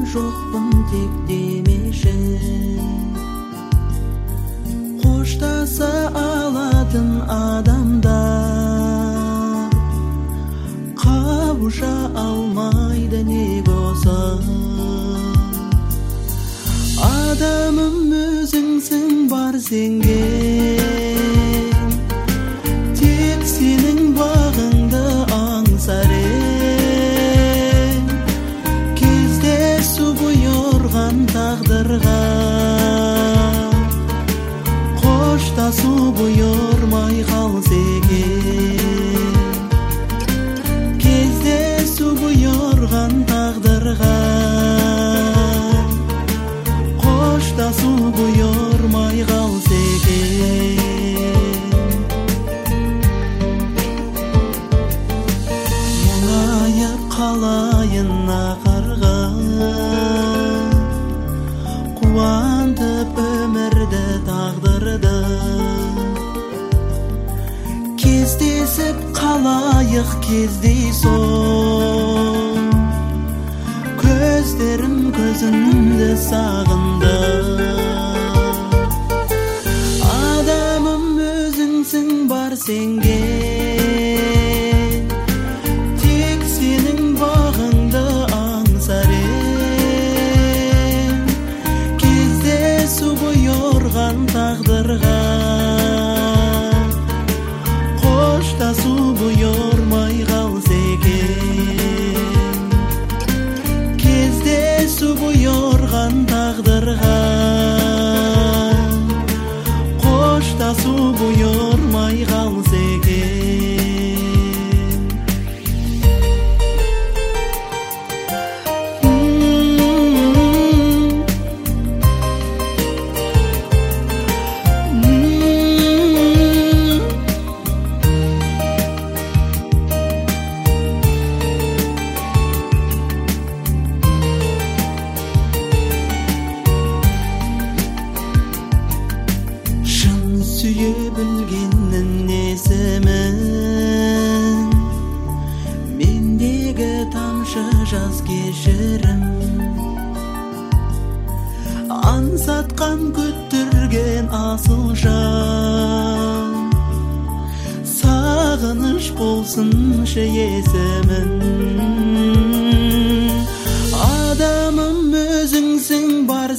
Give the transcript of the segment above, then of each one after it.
жоқпын тек демеші. Қоштаса алатын адамдар қауыша алмайды неге осы. Адамым өзіңсің бар сенген, тек сенің бағыңды аңсар ем. Кездесу бұйырған тағдырға, қоштасу бұйырмай қалса екен. Кездесу бұйырған тағдырға, қоштасу бұйырмай қалса екен. Мұңайып қалайын ақырға, қуантып өмірді тағдырды. Кездесіп қалайық кездейсоң, көздерім көзімді сағынды. Адамым өзіңсің бар сенген, тек сенің бағыңды аңсар ем. Кездесу бұйырған тағдырға, қоштасу бұйырмай қалса екен. Кездесу бұйырған тағдырға, қоштасу бұйырмай қалса екен. Сүйе білгеннің несімін, мендегі тамшы жас кешірім. Аңсатқан күттірген асыл жан, сағыныш болсыншы есімін. Адамым өзіңсің бар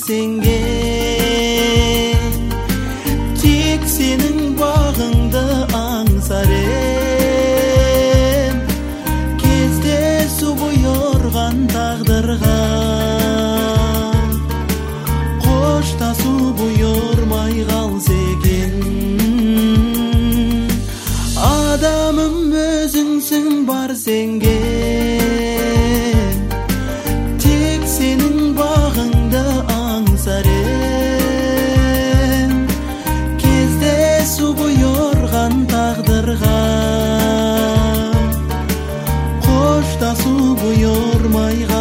сенген, тек сенің бағыңды аңсар ем. Кездесу бұйырған тағдырға, қоштасу бұйырмай қалса екен. Адамым өзіңсің бар сенген, тек сенің бағыңды аңсар ем. Кездесу бұйырған тағдырға, қоштасу бұйырмай қалса